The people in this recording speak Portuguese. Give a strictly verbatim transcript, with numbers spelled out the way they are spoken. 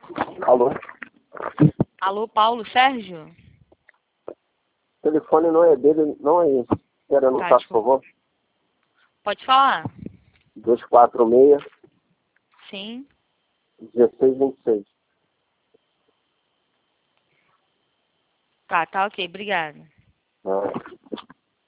Alô? Alô, Paulo Sérgio? O telefone não é dele, não é esse. Quero anotar, Tá, por favor. Pode falar? dois quatro seis, Sim. um seis dois seis. Tá, tá ok, obrigada. Ah.